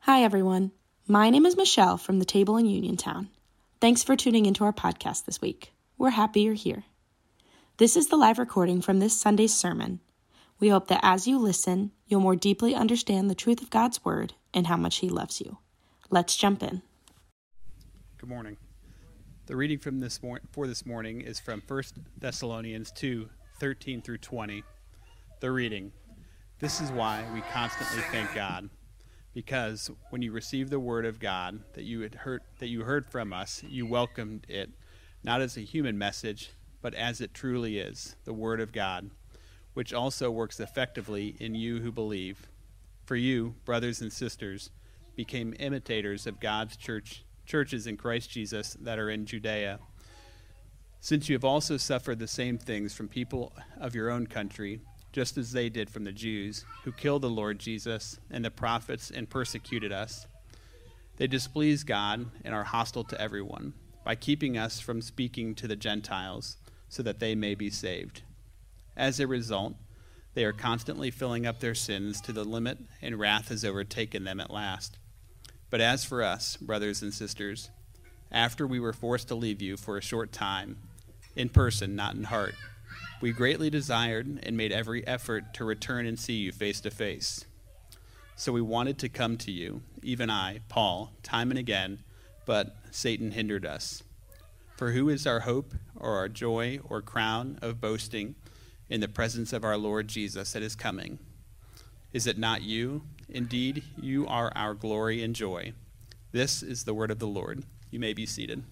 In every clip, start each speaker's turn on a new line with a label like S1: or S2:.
S1: Hi, everyone. My name is Michelle from the table in Uniontown. Thanks for tuning into our podcast this week. We're happy you're here. This is the live recording from this Sunday's sermon. We hope that as you listen, you'll more deeply understand the truth of God's Word and how much He loves you. Let's jump in.
S2: Good morning. The reading from this morning is from 1 Thessalonians 2:13 through 20. The reading: This is why we constantly thank God, because when you received the word of God that you heard from us, you welcomed it, not as a human message, but as it truly is, the word of God, which also works effectively in you who believe. For you, brothers and sisters, became imitators of God's churches in Christ Jesus that are in Judea. Since you have also suffered the same things from people of your own country, just as they did from the Jews, who killed the Lord Jesus and the prophets and persecuted us. They displease God and are hostile to everyone, by keeping us from speaking to the Gentiles, so that they may be saved. As a result, they are constantly filling up their sins to the limit, and wrath has overtaken them at last. But as for us, brothers and sisters, after we were forced to leave you for a short time, in person, not in heart, we greatly desired and made every effort to return and see you face to face. So we wanted to come to you, even I, Paul, time and again, but Satan hindered us. For who is our hope or our joy or crown of boasting in the presence of our Lord Jesus at his coming? Is it not you? Indeed, you are our glory and joy. This is the word of the Lord. You may be seated.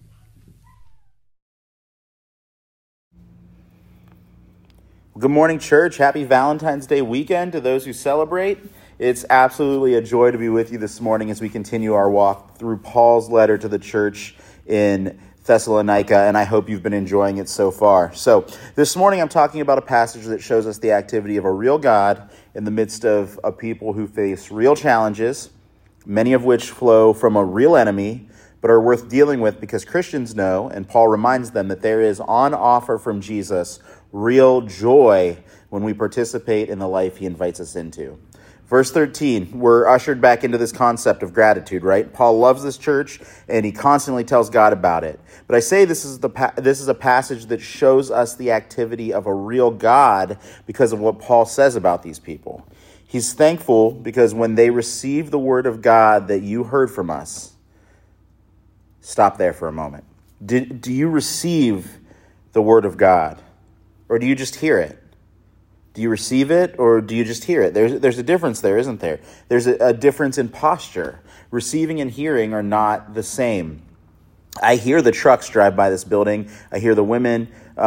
S3: Good morning, church. Happy Valentine's Day weekend to those who celebrate. It's absolutely a joy to be with you this morning as we continue our walk through Paul's letter to the church in Thessalonica, and I hope you've been enjoying it so far. So this morning I'm talking about a passage that shows us the activity of a real God in the midst of a people who face real challenges, many of which flow from a real enemy, but are worth dealing with because Christians know, and Paul reminds them, that there is on offer from Jesus real joy when we participate in the life he invites us into. Verse 13, we're ushered back into this concept of gratitude, right? Paul loves this church, and he constantly tells God about it. But I say this is a passage that shows us the activity of a real God because of what Paul says about these people. He's thankful because when they receive the word of God that you heard from us, stop there for a moment. Do you receive the word of God? Or do you just hear it? Do you receive it or do you just hear it? There's a difference there, isn't there? There's a difference in posture. Receiving and hearing are not the same. I hear the trucks drive by this building. I hear the woman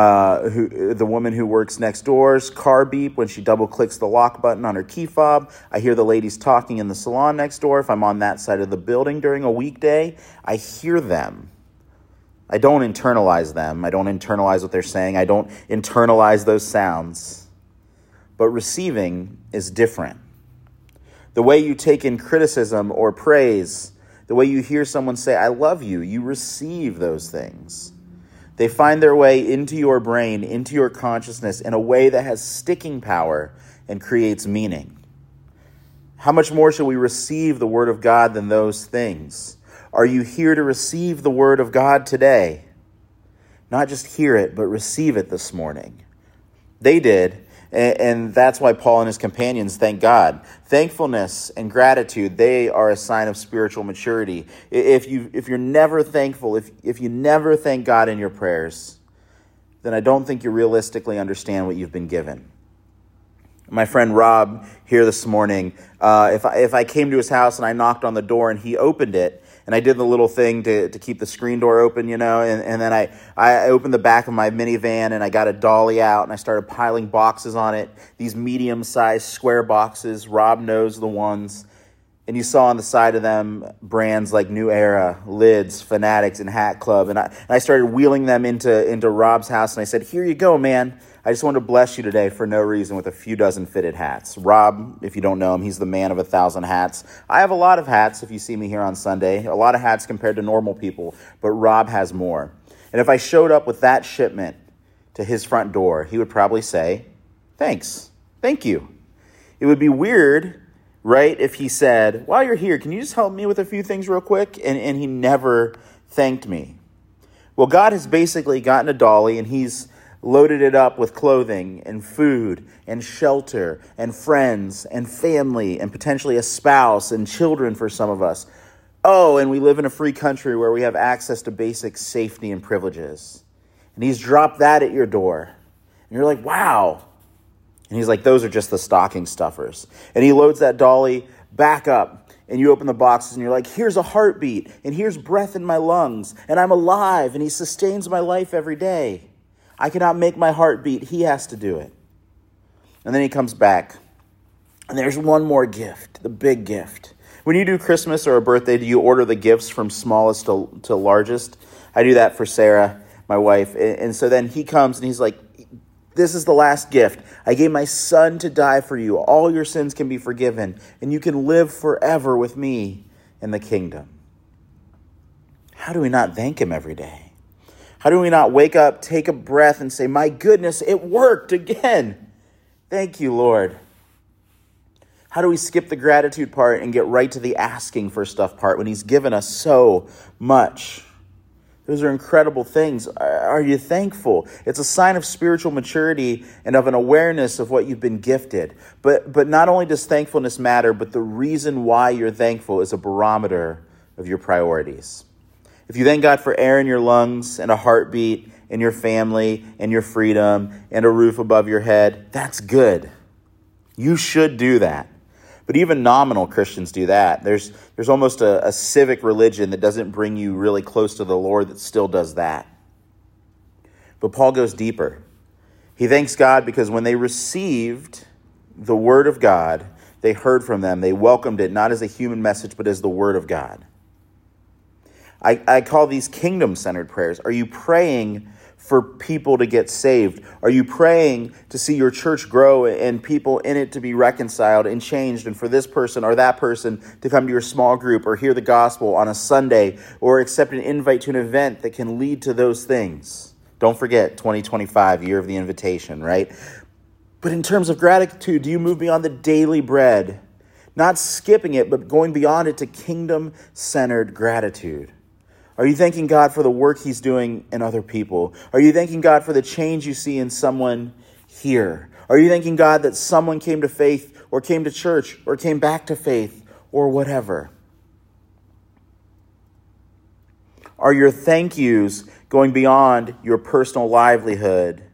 S3: who works next door's car beep when she double clicks the lock button on her key fob. I hear the ladies talking in the salon next door. If I'm on that side of the building during a weekday, I hear them. I don't internalize them. I don't internalize what they're saying. I don't internalize those sounds. But receiving is different. The way you take in criticism or praise, the way you hear someone say, I love you, you receive those things. They find their way into your brain, into your consciousness in a way that has sticking power and creates meaning. How much more should we receive the word of God than those things? Are you here to receive the word of God today? Not just hear it, but receive it this morning. They did, and that's why Paul and his companions thank God. Thankfulness and gratitude, they are a sign of spiritual maturity. If you're never thankful, if you never thank God in your prayers, then I don't think you realistically understand what you've been given. My friend Rob here this morning, if I came to his house and I knocked on the door and he opened it, and I did the little thing to keep the screen door open, and then I opened the back of my minivan and I got a dolly out and I started piling boxes on it, these medium-sized square boxes. Rob knows the ones. And you saw on the side of them brands like New Era, Lids, Fanatics, and Hat Club. And I started wheeling them into Rob's house and I said, here you go, man. I just wanted to bless you today for no reason with a few dozen fitted hats. Rob, if you don't know him, he's the man of 1,000 hats. I have a lot of hats if you see me here on Sunday, a lot of hats compared to normal people, but Rob has more. And if I showed up with that shipment to his front door, he would probably say, thanks, thank you. It would be weird right? If he said, while you're here, can you just help me with a few things real quick? And he never thanked me. Well, God has basically gotten a dolly and he's loaded it up with clothing and food and shelter and friends and family and potentially a spouse and children for some of us. Oh, and we live in a free country where we have access to basic safety and privileges. And he's dropped that at your door. And you're like, wow. And he's like, those are just the stocking stuffers. And he loads that dolly back up. And you open the boxes and you're like, here's a heartbeat. And here's breath in my lungs. And I'm alive. And he sustains my life every day. I cannot make my heart beat. He has to do it. And then he comes back. And there's one more gift, the big gift. When you do Christmas or a birthday, do you order the gifts from smallest to largest? I do that for Sarah, my wife. And so then he comes and he's like, this is the last gift. I gave my son to die for you. All your sins can be forgiven. And you can live forever with me in the kingdom. How do we not thank him every day? How do we not wake up, take a breath, and say, my goodness, it worked again. Thank you, Lord. How do we skip the gratitude part and get right to the asking for stuff part when he's given us so much? Those are incredible things. Are you thankful? It's a sign of spiritual maturity and of an awareness of what you've been gifted. But not only does thankfulness matter, but the reason why you're thankful is a barometer of your priorities. If you thank God for air in your lungs and a heartbeat and your family and your freedom and a roof above your head, that's good. You should do that. But even nominal Christians do that. There's almost a civic religion that doesn't bring you really close to the Lord that still does that. But Paul goes deeper. He thanks God because when they received the word of God, they heard from them. They welcomed it not as a human message, but as the word of God. I call these kingdom-centered prayers. Are you praying for people to get saved? Are you praying to see your church grow and people in it to be reconciled and changed, and for this person or that person to come to your small group or hear the gospel on a Sunday or accept an invite to an event that can lead to those things? Don't forget 2025, year of the invitation, right? But in terms of gratitude, do you move beyond the daily bread? Not skipping it, but going beyond it to kingdom-centered gratitude. Are you thanking God for the work he's doing in other people? Are you thanking God for the change you see in someone here? Are you thanking God that someone came to faith or came to church or came back to faith or whatever? Are your thank yous going beyond your personal livelihood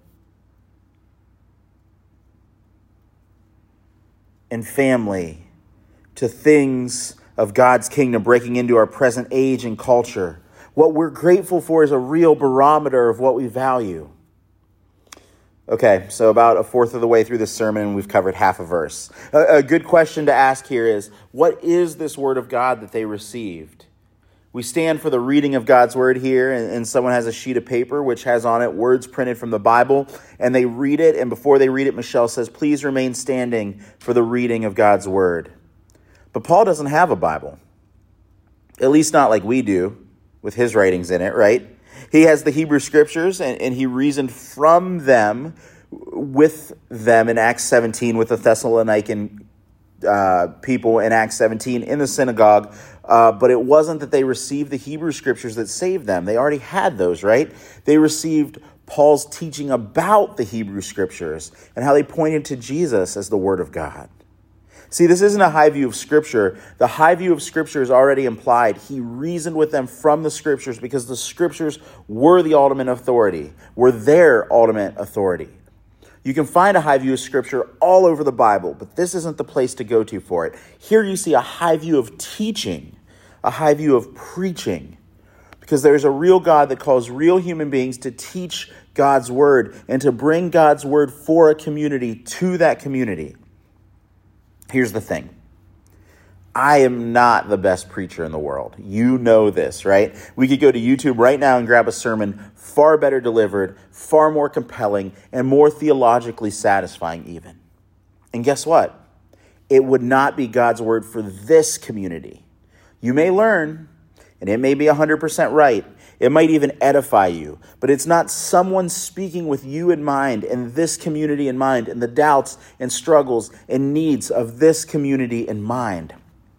S3: and family to things of God's kingdom breaking into our present age and culture? What we're grateful for is a real barometer of what we value. Okay, so about a fourth of the way through this sermon, and we've covered half a verse. A good question to ask here is, what is this word of God that they received? We stand for the reading of God's word here, and someone has a sheet of paper which has on it words printed from the Bible, and they read it, and before they read it, Michelle says, please remain standing for the reading of God's word. But Paul doesn't have a Bible, at least not like we do, with his writings in it, right? He has the Hebrew scriptures, and he reasoned from them, with them in Acts 17, with the Thessalonican people in Acts 17 in the synagogue. But it wasn't that they received the Hebrew scriptures that saved them. They already had those, right? They received Paul's teaching about the Hebrew scriptures and how they pointed to Jesus as the word of God. See, this isn't a high view of Scripture. The high view of Scripture is already implied. He reasoned with them from the Scriptures because the Scriptures were the ultimate authority, were their ultimate authority. You can find a high view of Scripture all over the Bible, but this isn't the place to go to for it. Here you see a high view of teaching, a high view of preaching, because there's a real God that calls real human beings to teach God's word and to bring God's word for a community to that community. Here's the thing. I am not the best preacher in the world. You know this, right? We could go to YouTube right now and grab a sermon far better delivered, far more compelling, and more theologically satisfying even. And guess what? It would not be God's word for this community. You may learn, and it may be 100% right. It might even edify you, but it's not someone speaking with you in mind and this community in mind and the doubts and struggles and needs of this community in mind.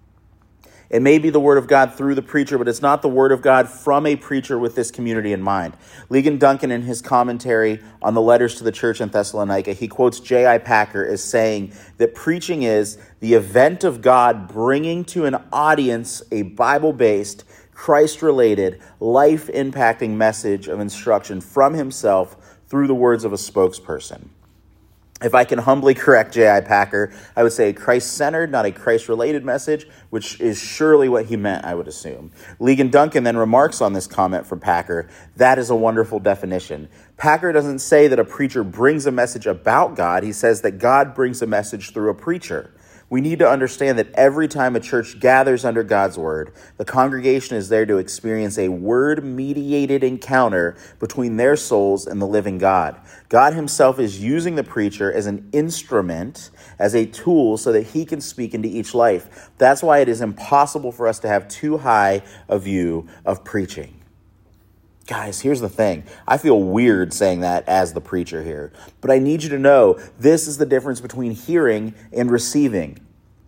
S3: It may be the word of God through the preacher, but it's not the word of God from a preacher with this community in mind. Ligon Duncan, in his commentary on the letters to the church in Thessalonica, he quotes J.I. Packer as saying that preaching is the event of God bringing to an audience a Bible-based, Christ-related, life-impacting message of instruction from himself through the words of a spokesperson. If I can humbly correct J.I. Packer, I would say a Christ-centered, not a Christ-related message, which is surely what he meant, I would assume. Ligon Duncan then remarks on this comment from Packer, that is a wonderful definition. Packer doesn't say that a preacher brings a message about God. He says that God brings a message through a preacher. We need to understand that every time a church gathers under God's word, the congregation is there to experience a word-mediated encounter between their souls and the living God. God himself is using the preacher as an instrument, as a tool, so that he can speak into each life. That's why it is impossible for us to have too high a view of preaching. Guys, here's the thing. I feel weird saying that as the preacher here, but I need you to know this is the difference between hearing and receiving.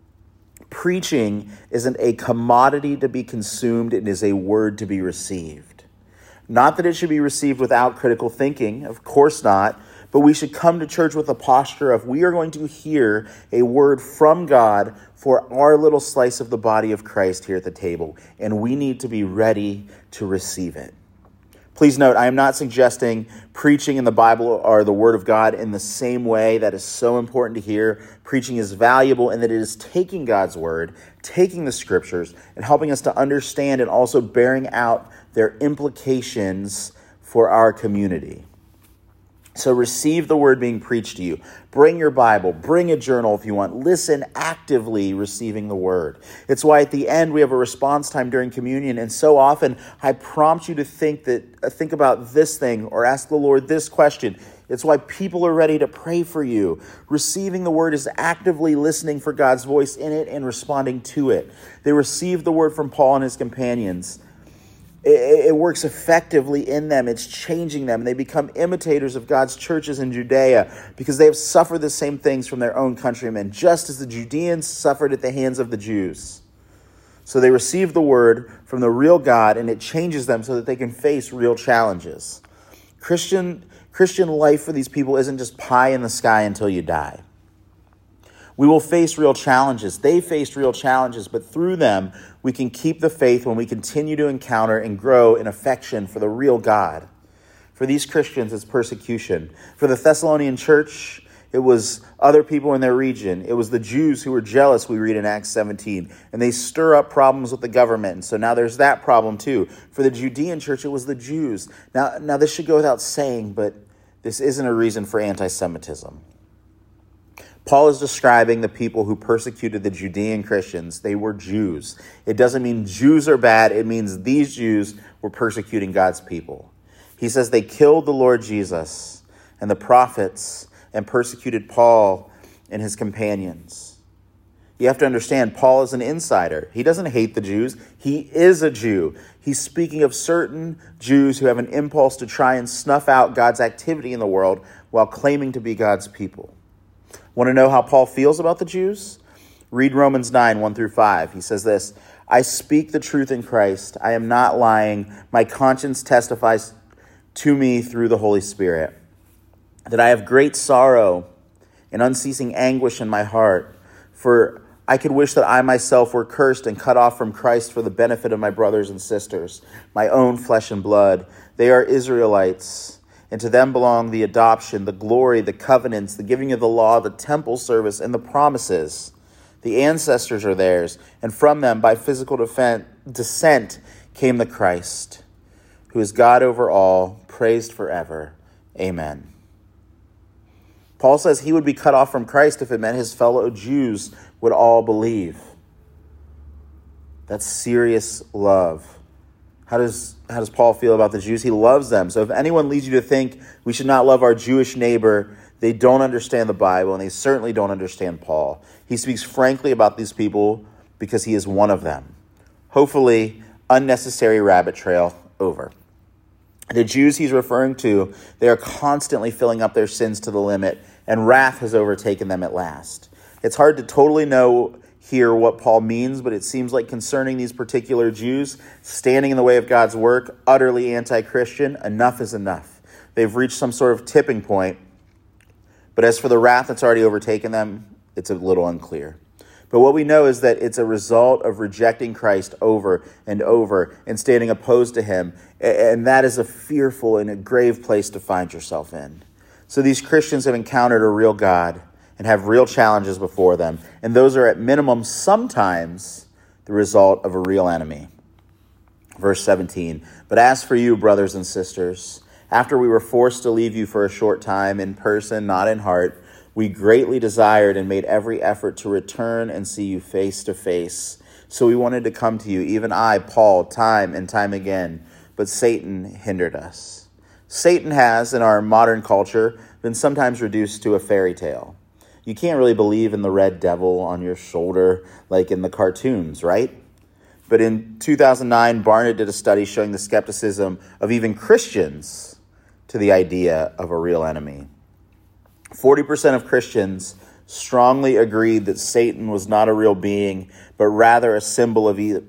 S3: Preaching isn't a commodity to be consumed. It is a word to be received. Not that it should be received without critical thinking, of course not, but we should come to church with a posture of we are going to hear a word from God for our little slice of the body of Christ here at the table, and we need to be ready to receive it. Please note, I am not suggesting preaching in the Bible or the Word of God in the same way. That is so important to hear. Preaching is valuable in that it is taking God's Word, taking the Scriptures, and helping us to understand and also bearing out their implications for our community. So receive the word being preached to you. Bring your Bible. Bring a journal if you want. Listen actively receiving the word. It's why at the end we have a response time during communion. And so often I prompt you to think about this thing or ask the Lord this question. It's why people are ready to pray for you. Receiving the word is actively listening for God's voice in it and responding to it. They received the word from Paul and his companions. It works effectively in them. It's changing them. And they become imitators of God's churches in Judea because they have suffered the same things from their own countrymen, just as the Judeans suffered at the hands of the Jews. So they receive the word from the real God, and it changes them so that they can face real challenges. Christian life for these people isn't just pie in the sky until you die. We will face real challenges. They faced real challenges, but through them, we can keep the faith when we continue to encounter and grow in affection for the real God. For these Christians, it's persecution. For the Thessalonian church, it was other people in their region. It was the Jews who were jealous, we read in Acts 17, and they stir up problems with the government. And so now there's that problem too. For the Judean church, it was the Jews. Now this should go without saying, but this isn't a reason for anti-Semitism. Paul is describing the people who persecuted the Judean Christians. They were Jews. It doesn't mean Jews are bad. It means these Jews were persecuting God's people. He says they killed the Lord Jesus and the prophets and persecuted Paul and his companions. You have to understand, Paul is an insider. He doesn't hate the Jews. He is a Jew. He's speaking of certain Jews who have an impulse to try and snuff out God's activity in the world while claiming to be God's people. Want to know how Paul feels about the Jews? Read Romans 9, 1 through 5. He says this, I speak the truth in Christ. I am not lying. My conscience testifies to me through the Holy Spirit that I have great sorrow and unceasing anguish in my heart. For I could wish that I myself were cursed and cut off from Christ for the benefit of my brothers and sisters, my own flesh and blood. They are Israelites. And to them belong the adoption, the glory, the covenants, the giving of the law, the temple service, and the promises. The ancestors are theirs, and from them, by physical descent, came the Christ, who is God over all, praised forever. Amen. Paul says he would be cut off from Christ if it meant his fellow Jews would all believe. That's serious love. How does Paul feel about the Jews? He loves them. So if anyone leads you to think we should not love our Jewish neighbor, they don't understand the Bible, and they certainly don't understand Paul. He speaks frankly about these people because he is one of them. Hopefully, unnecessary rabbit trail over. The Jews he's referring to, they are constantly filling up their sins to the limit, and wrath has overtaken them at last. It's hard to totally know here what Paul means, but it seems like concerning these particular Jews, standing in the way of God's work, utterly anti-Christian, enough is enough. They've reached some sort of tipping point, but as for the wrath that's already overtaken them, it's a little unclear. But what we know is that it's a result of rejecting Christ over and over and standing opposed to him. And that is a fearful and a grave place to find yourself in. So these Christians have encountered a real God and have real challenges before them. And those are at minimum sometimes the result of a real enemy. Verse 17, but as for you, brothers and sisters, after we were forced to leave you for a short time in person, not in heart, we greatly desired and made every effort to return and see you face to face. So we wanted to come to you, even I, Paul, time and time again, but Satan hindered us. Satan has, in our modern culture, been sometimes reduced to a fairy tale. You can't really believe in the red devil on your shoulder like in the cartoons, right? But in 2009, Barna did a study showing the skepticism of even Christians to the idea of a real enemy. 40% of Christians strongly agreed that Satan was not a real being, but rather a symbol of evil,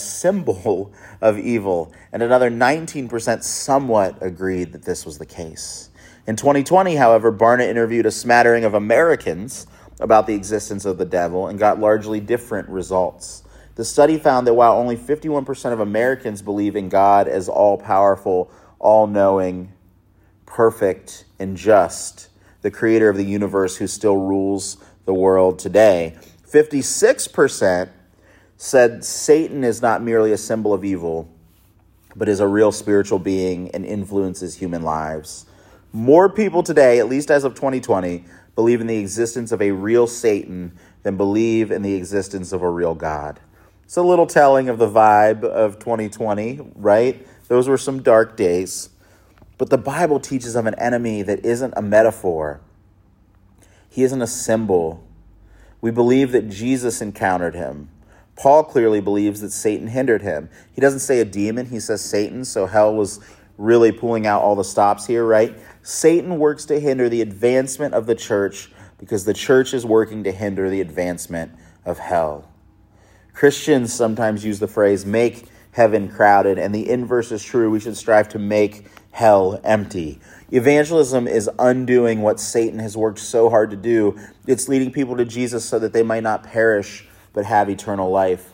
S3: and another 19% somewhat agreed that this was the case. In 2020, however, Barna interviewed a smattering of Americans about the existence of the devil and got largely different results. The study found that while only 51% of Americans believe in God as all-powerful, all-knowing, perfect, and just, the creator of the universe who still rules the world today, 56% said Satan is not merely a symbol of evil, but is a real spiritual being and influences human lives. More people today, at least as of 2020, believe in the existence of a real Satan than believe in the existence of a real God. It's a little telling of the vibe of 2020, right? Those were some dark days. But the Bible teaches of an enemy that isn't a metaphor. He isn't a symbol. We believe that Jesus encountered him. Paul clearly believes that Satan hindered him. He doesn't say a demon, he says Satan, so hell was really pulling out all the stops here, right? Satan works to hinder the advancement of the church because the church is working to hinder the advancement of hell. Christians sometimes use the phrase, make heaven crowded, and the inverse is true. We should strive to make hell empty. Evangelism is undoing what Satan has worked so hard to do. It's leading people to Jesus so that they might not perish, but have eternal life.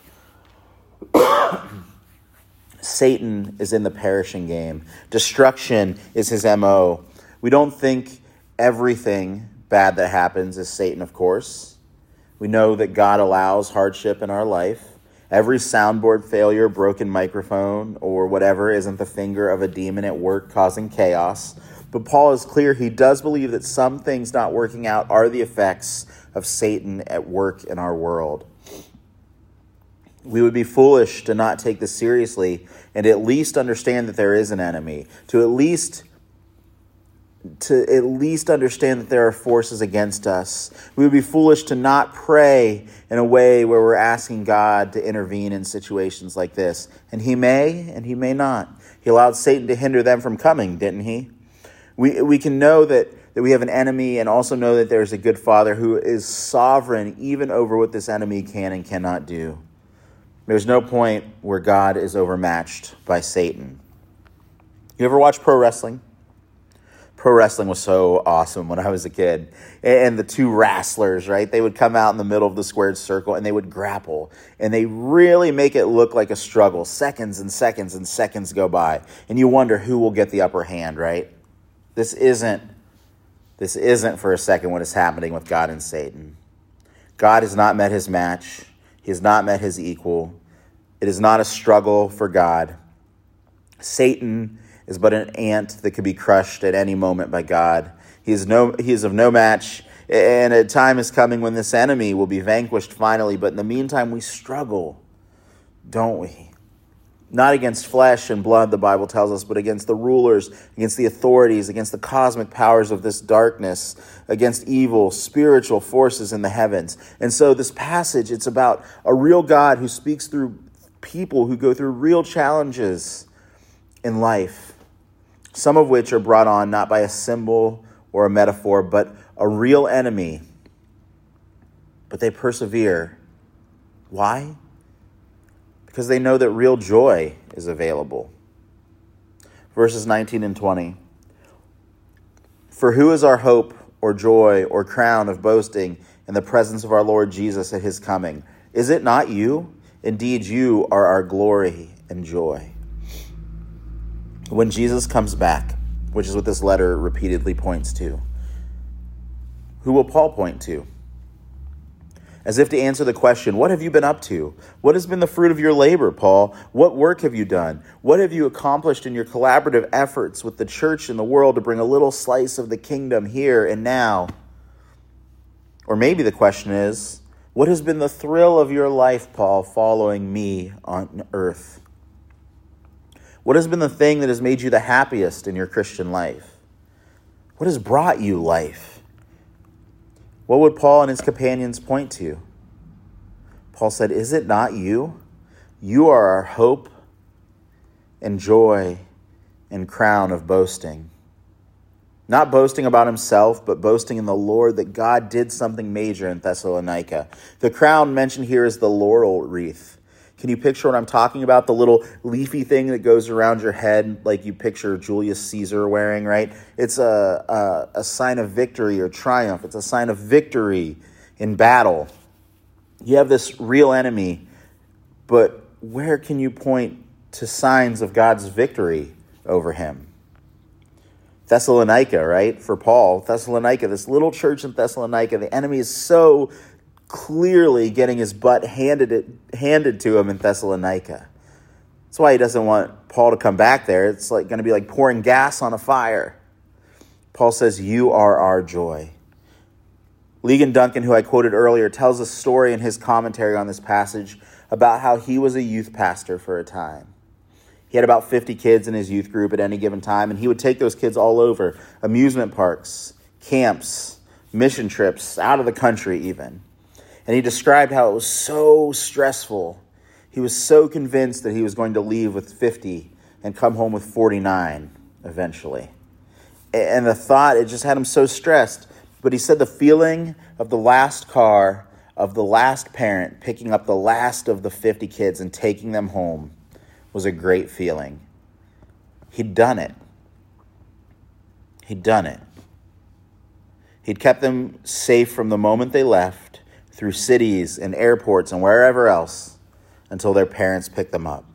S3: Satan is in the perishing game. Destruction is his MO. We don't think everything bad that happens is Satan, of course. We know that God allows hardship in our life. Every soundboard failure, broken microphone, or whatever isn't the finger of a demon at work causing chaos. But Paul is clear he does believe that some things not working out are the effects of Satan at work in our world. We would be foolish to not take this seriously and at least understand that there is an enemy, to at least understand that there are forces against us. We would be foolish to not pray in a way where we're asking God to intervene in situations like this. And he may, and he may not. He allowed Satan to hinder them from coming, didn't he? We can know that we have an enemy and also know that there's a good Father who is sovereign even over what this enemy can and cannot do. There's no point where God is overmatched by Satan. You ever watch pro wrestling? Pro wrestling was so awesome when I was a kid. And the two wrestlers, right? They would come out in the middle of the squared circle and they would grapple. And they really make it look like a struggle. Seconds and seconds and seconds go by. And you wonder who will get the upper hand, right? This isn't for a second what is happening with God and Satan. God has not met his match. He has not met his equal. It is not a struggle for God. Satan is but an ant that could be crushed at any moment by God. He is of no match, and a time is coming when this enemy will be vanquished finally. But in the meantime, we struggle, don't we? Not against flesh and blood, the Bible tells us, but against the rulers, against the authorities, against the cosmic powers of this darkness, against evil spiritual forces in the heavens. And so this passage, it's about a real God who speaks through people who go through real challenges in life. some of which are brought on not by a symbol or a metaphor, but a real enemy. But they persevere. Why? Because they know that real joy is available. Verses 19 and 20. For who is our hope or joy or crown of boasting in the presence of our Lord Jesus at his coming? Is it not you? Indeed, you are our glory and joy. When Jesus comes back, which is what this letter repeatedly points to, who will Paul point to? As if to answer the question, what have you been up to? What has been the fruit of your labor, Paul? What work have you done? What have you accomplished in your collaborative efforts with the church and the world to bring a little slice of the kingdom here and now? Or maybe the question is, what has been the thrill of your life, Paul, following me on earth? What has been the thing that has made you the happiest in your Christian life? What has brought you life? What would Paul and his companions point to? Paul said, is it not you? You are our hope and joy and crown of boasting. Not boasting about himself, but boasting in the Lord that God did something major in Thessalonica. The crown mentioned here is the laurel wreath. Can you picture what I'm talking about? The little leafy thing that goes around your head like you picture Julius Caesar wearing, right? It's a sign of victory or triumph. It's a sign of victory in battle. You have this real enemy, but where can you point to signs of God's victory over him? Thessalonica, right? For Paul, Thessalonica, this little church in Thessalonica, the enemy is so clearly getting his butt handed to him in Thessalonica. That's why he doesn't want Paul to come back there. It's like going to be like pouring gas on a fire. Paul says, you are our joy. Ligon Duncan, who I quoted earlier, tells a story in his commentary on this passage about how he was a youth pastor for a time. He had about 50 kids in his youth group at any given time, and he would take those kids all over, amusement parks, camps, mission trips, out of the country even. And he described how it was so stressful. He was so convinced that he was going to leave with 50 and come home with 49 eventually. And the thought, it just had him so stressed. But he said the feeling of the last car, of the last parent picking up the last of the 50 kids and taking them home was a great feeling. He'd done it. He'd done it. He'd kept them safe from the moment they left, through cities and airports and wherever else, until their parents picked them up.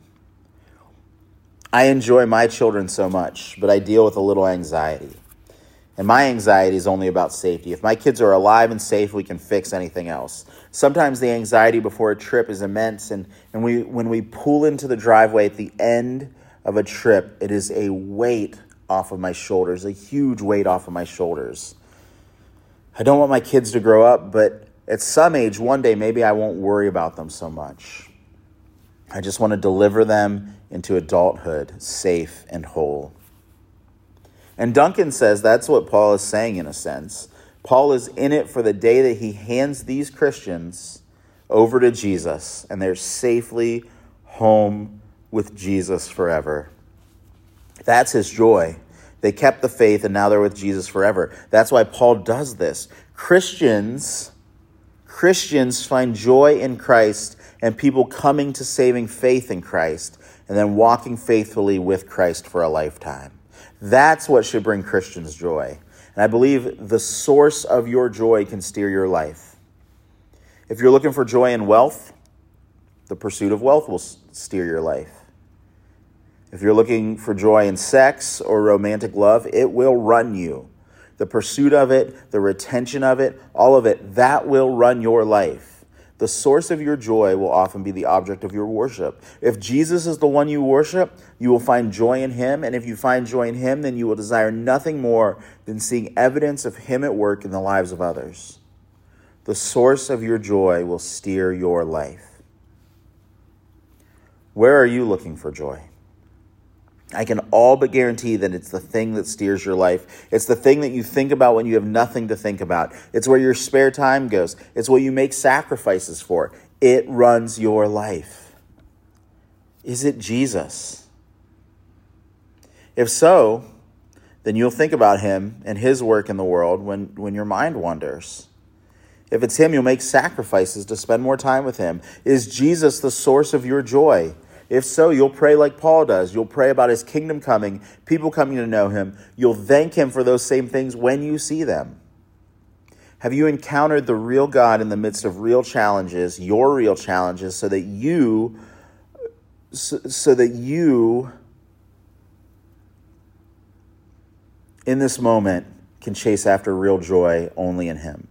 S3: I enjoy my children so much, but I deal with a little anxiety. And my anxiety is only about safety. If my kids are alive and safe, we can fix anything else. Sometimes the anxiety before a trip is immense, and when we pull into the driveway at the end of a trip, it is a weight off of my shoulders, a huge weight off of my shoulders. I don't want my kids to grow up, but at some age, one day, maybe I won't worry about them so much. I just want to deliver them into adulthood, safe and whole. And Duncan says that's what Paul is saying in a sense. Paul is in it for the day that he hands these Christians over to Jesus, and they're safely home with Jesus forever. That's his joy. They kept the faith, and now they're with Jesus forever. That's why Paul does this. Christians find joy in Christ and people coming to saving faith in Christ and then walking faithfully with Christ for a lifetime. That's what should bring Christians joy. And I believe the source of your joy can steer your life. If you're looking for joy in wealth, the pursuit of wealth will steer your life. If you're looking for joy in sex or romantic love, it will run you. The pursuit of it, the retention of it, all of it, that will run your life. The source of your joy will often be the object of your worship. If Jesus is the one you worship, you will find joy in him. And if you find joy in him, then you will desire nothing more than seeing evidence of him at work in the lives of others. The source of your joy will steer your life. Where are you looking for joy? I can all but guarantee that it's the thing that steers your life. It's the thing that you think about when you have nothing to think about. It's where your spare time goes. It's what you make sacrifices for. It runs your life. Is it Jesus? If so, then you'll think about him and his work in the world when your mind wanders. If it's him, you'll make sacrifices to spend more time with him. Is Jesus the source of your joy? If so, you'll pray like Paul does. You'll pray about his kingdom coming, people coming to know him. You'll thank him for those same things when you see them. Have you encountered the real God in the midst of real challenges, your real challenges, so that you in this moment can chase after real joy only in him?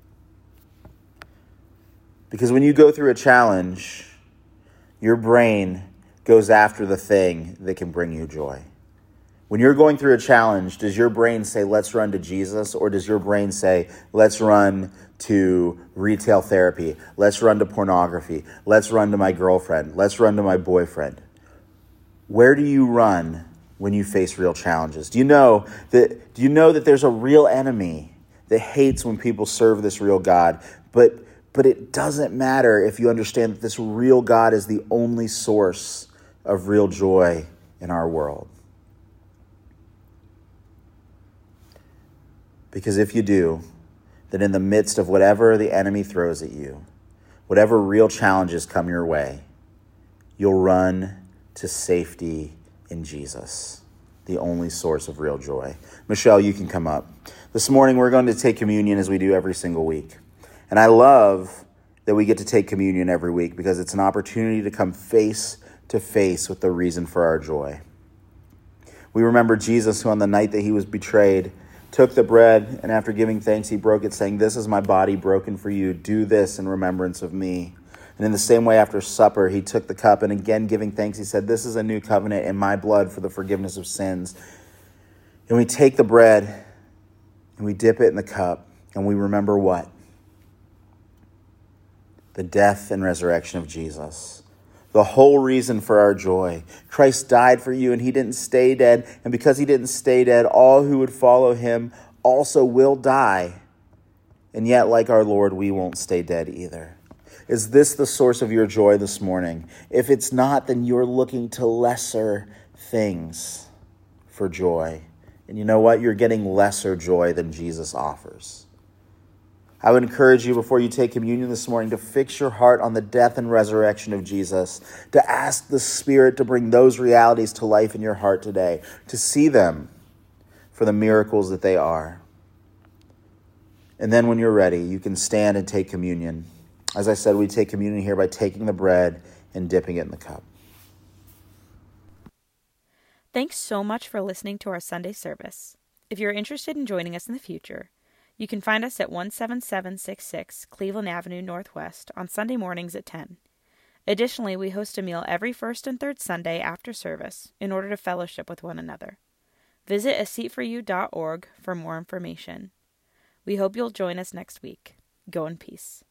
S3: Because when you go through a challenge, your brain goes after the thing that can bring you joy. When you're going through a challenge, does your brain say, let's run to Jesus? Or does your brain say, let's run to retail therapy? Let's run to pornography. Let's run to my girlfriend. Let's run to my boyfriend. Where do you run when you face real challenges? Do you know that there's a real enemy that hates when people serve this real God? But it doesn't matter if you understand that this real God is the only source of real joy in our world. Because if you do, then in the midst of whatever the enemy throws at you, whatever real challenges come your way, you'll run to safety in Jesus, the only source of real joy. Michelle, you can come up. This morning we're going to take communion as we do every single week. And I love that we get to take communion every week because it's an opportunity to come face to face with the reason for our joy. We remember Jesus, who on the night that he was betrayed, took the bread, and after giving thanks, he broke it, saying, "This is my body broken for you. Do this in remembrance of me." And in the same way, after supper, he took the cup, and again giving thanks, he said, "This is a new covenant in my blood for the forgiveness of sins." And we take the bread, and we dip it in the cup, and we remember what? The death and resurrection of Jesus. The whole reason for our joy. Christ died for you and he didn't stay dead. And because he didn't stay dead, all who would follow him also will die. And yet, like our Lord, we won't stay dead either. Is this the source of your joy this morning? If it's not, then you're looking to lesser things for joy. And you know what? You're getting lesser joy than Jesus offers. I would encourage you before you take communion this morning to fix your heart on the death and resurrection of Jesus, to ask the Spirit to bring those realities to life in your heart today, to see them for the miracles that they are. And then when you're ready, you can stand and take communion. As I said, we take communion here by taking the bread and dipping it in the cup.
S1: Thanks so much for listening to our Sunday service. If you're interested in joining us in the future, you can find us at 17766 Cleveland Avenue Northwest on Sunday mornings at 10. Additionally, we host a meal every first and third Sunday after service in order to fellowship with one another. Visit aseatforyou.org for more information. We hope you'll join us next week. Go in peace.